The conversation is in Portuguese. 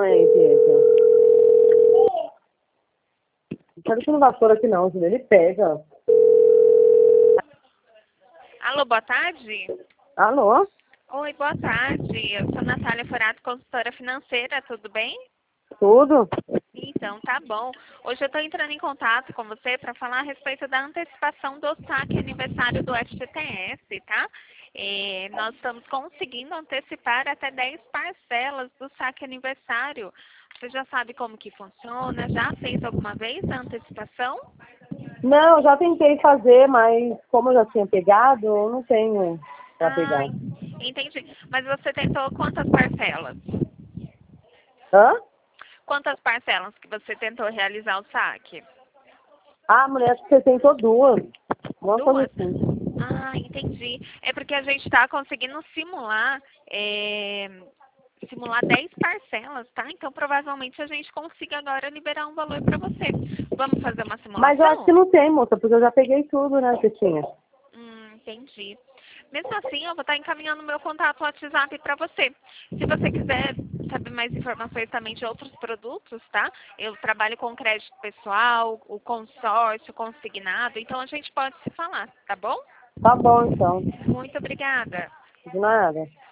mãe, Pedro. Não quero que não vassoura aqui não, senão ele pega. Alô, boa tarde. Alô? Oi, boa tarde. Eu sou Natália Forato, consultora financeira, tudo bem? Tudo? Então, tá bom. Hoje eu estou entrando em contato com você para falar a respeito da antecipação do saque aniversário do FGTS, tá? Nós estamos conseguindo antecipar até 10 parcelas do saque aniversário. Você já sabe como que funciona? Já fez alguma vez a antecipação? Não, eu já tentei fazer, mas como eu já tinha pegado, eu não tenho pra Ah, pegar. entendi. Mas você tentou quantas parcelas? Hã? Quantas parcelas que você tentou realizar o saque? Ah, mulher, acho que você tentou duas. Uma coisa Duas? assim. Ah, entendi. É porque a gente está conseguindo simular 10 parcelas, tá? Então, provavelmente, a gente consiga agora liberar um valor para você. Vamos fazer uma Mas eu acho que simulação? não tem, moça, porque eu já peguei tudo, né, que tinha. Entendi. Mesmo assim, eu vou estar encaminhando meu contato WhatsApp para você. Se você quiser saber mais informações também de outros produtos, tá? Eu trabalho com crédito pessoal, o consórcio, consignado, então a gente pode se falar, tá bom? Tá bom, então. Muito obrigada. De nada.